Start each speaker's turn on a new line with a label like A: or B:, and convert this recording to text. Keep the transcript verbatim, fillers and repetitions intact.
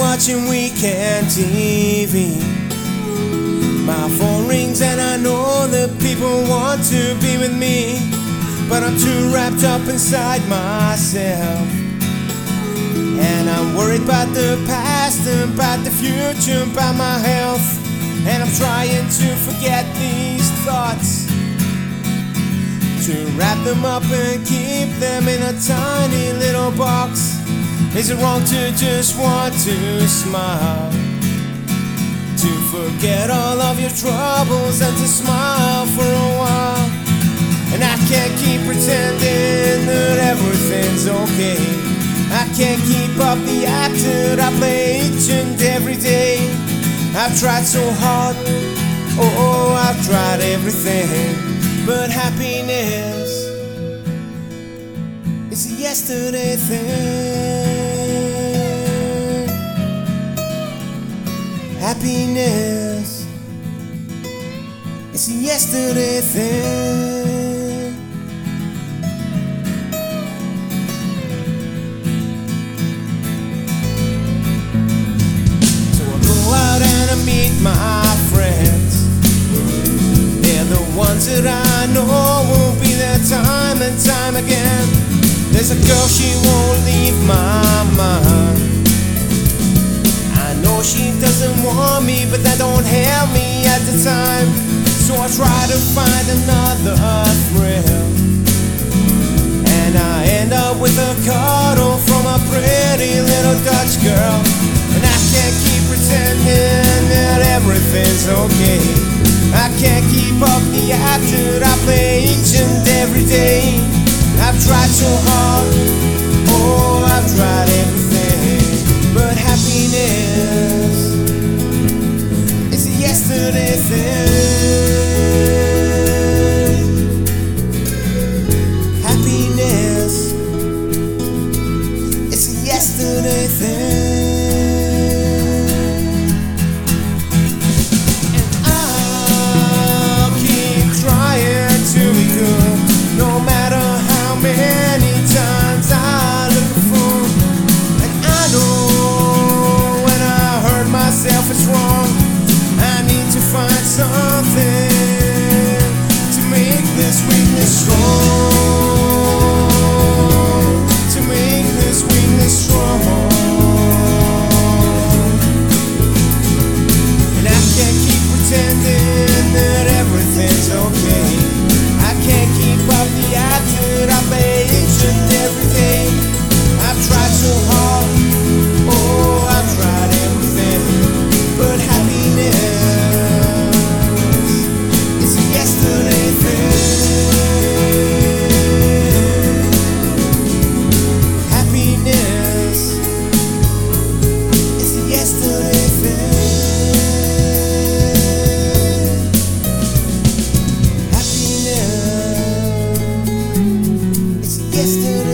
A: watching weekend T V. My phone rings and I know that people want to be with me, but I'm too wrapped up inside myself. And I'm worried about the past, about the future, about my health. And I'm trying to forget these thoughts, to wrap them up and keep them in a tiny little box. Is it wrong to just want to smile, to forget all of your troubles and to smile for a while? And I can't keep pretending that everything's okay. I can't keep up the act that I play each and every day. I've tried so hard, oh, I've tried everything, but happiness is a yesterday thing. Happiness is a yesterday thing. So I go out and I meet my friends. They're the ones that I know won't be there time and time again. There's a girl, she won't leave my mind. I know she doesn't want me, but that don't help me at the time. So I try to find another thrill, and I end up with a cuddle from a pretty little Dutch girl. And I can't keep pretending that everything's okay. I can't keep up the act that I play each and every day. I've tried so hard, oh, I've tried everything, but happiness is a yesterday thing. Happiness is a yesterday thing. And I'll keep trying to be good, no matter how many times I look a fool. And I know when I hurt myself it's wrong. I need to find something to make this weakness strong, to make this weakness strong. And I can't keep pretending that everything's okay. I can't keep up the act that I play each and every day. I've tried so hard, oh, I've tried everything, but happiness is a yesterday thing. Happiness is a yesterday thing. Happiness is a yesterday